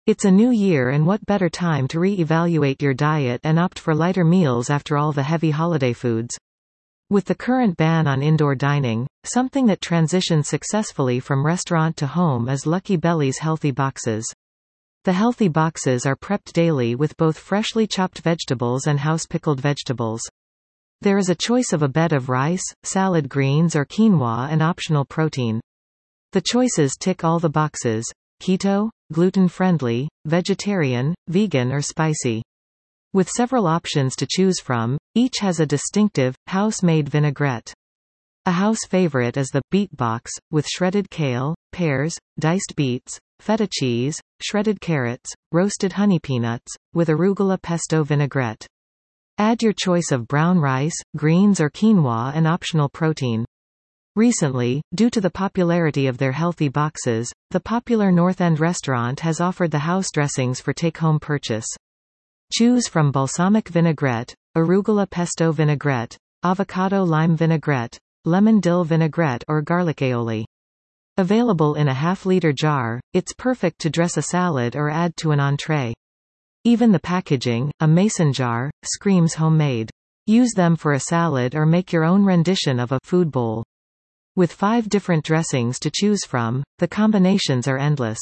It's a new year, and what better time to re-evaluate your diet and opt for lighter meals after all the heavy holiday foods. With the current ban on indoor dining, something that transitions successfully from restaurant to home is Lucky Belly's Healthy Boxes. The healthy boxes are prepped daily with both freshly chopped vegetables and house-pickled vegetables. There is a choice of a bed of rice, salad greens or quinoa and optional protein. The choices tick all the boxes: keto, gluten-friendly, vegetarian, vegan or spicy. With several options to choose from, each has a distinctive, house-made vinaigrette. A house favorite is the beet box, with shredded kale, pears, diced beets, feta cheese, shredded carrots, roasted honey peanuts, with arugula pesto vinaigrette. Add your choice of brown rice, greens or quinoa and optional protein. Recently, due to the popularity of their healthy boxes, the popular North End restaurant has offered the house dressings for take-home purchase. Choose from balsamic vinaigrette, arugula pesto vinaigrette, avocado lime vinaigrette, lemon dill vinaigrette or garlic aioli. Available in a half-liter jar, it's perfect to dress a salad or add to an entree. Even the packaging, a mason jar, screams homemade. Use them for a salad or make your own rendition of a food bowl. With 5 different dressings to choose from, the combinations are endless.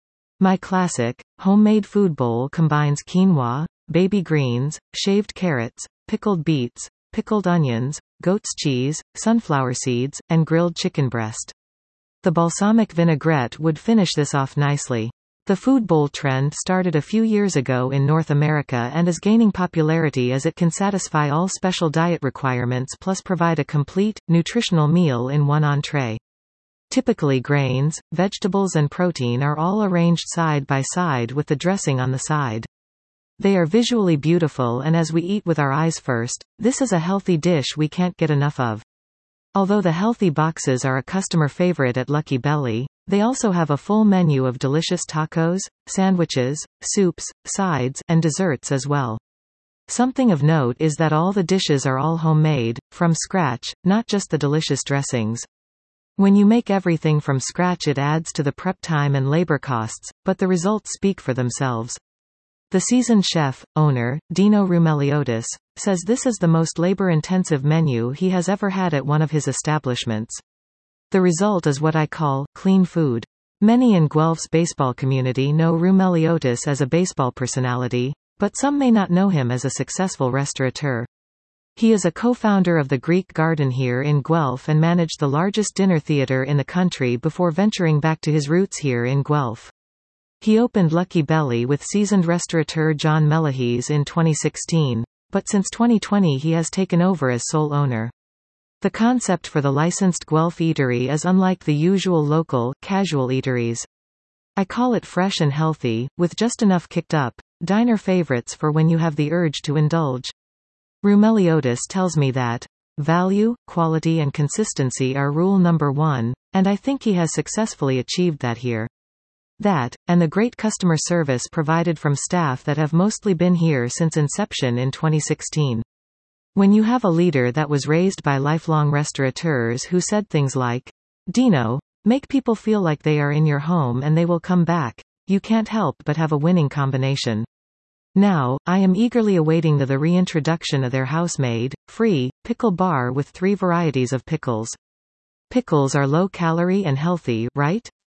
My classic, homemade food bowl combines quinoa, baby greens, shaved carrots, pickled beets, pickled onions, goat's cheese, sunflower seeds, and grilled chicken breast. The balsamic vinaigrette would finish this off nicely. The food bowl trend started a few years ago in North America and is gaining popularity as it can satisfy all special diet requirements plus provide a complete, nutritional meal in one entree. Typically grains, vegetables and protein are all arranged side by side with the dressing on the side. They are visually beautiful, and as we eat with our eyes first, this is a healthy dish we can't get enough of. Although the healthy boxes are a customer favorite at Lucky Belly, they also have a full menu of delicious tacos, sandwiches, soups, sides, and desserts as well. Something of note is that all the dishes are all homemade, from scratch, not just the delicious dressings. When you make everything from scratch, it adds to the prep time and labor costs, but the results speak for themselves. The seasoned chef, owner, Dino Roumeliotis, says this is the most labor-intensive menu he has ever had at one of his establishments. The result is what I call clean food. Many in Guelph's baseball community know Roumeliotis as a baseball personality, but some may not know him as a successful restaurateur. He is a co-founder of the Greek Garden here in Guelph and managed the largest dinner theater in the country before venturing back to his roots here in Guelph. He opened Lucky Belly with seasoned restaurateur John Melahese in 2016, but since 2020 he has taken over as sole owner. The concept for the licensed Guelph eatery is unlike the usual local, casual eateries. I call it fresh and healthy, with just enough kicked up diner favorites for when you have the urge to indulge. Roumeliotis tells me that value, quality and consistency are rule number 1, and I think he has successfully achieved that here. That, and the great customer service provided from staff that have mostly been here since inception in 2016. When you have a leader that was raised by lifelong restaurateurs who said things like, "Dino, make people feel like they are in your home and they will come back," you can't help but have a winning combination. Now, I am eagerly awaiting the reintroduction of their house-made, free, pickle bar with 3 varieties of pickles. Pickles are low-calorie and healthy, right?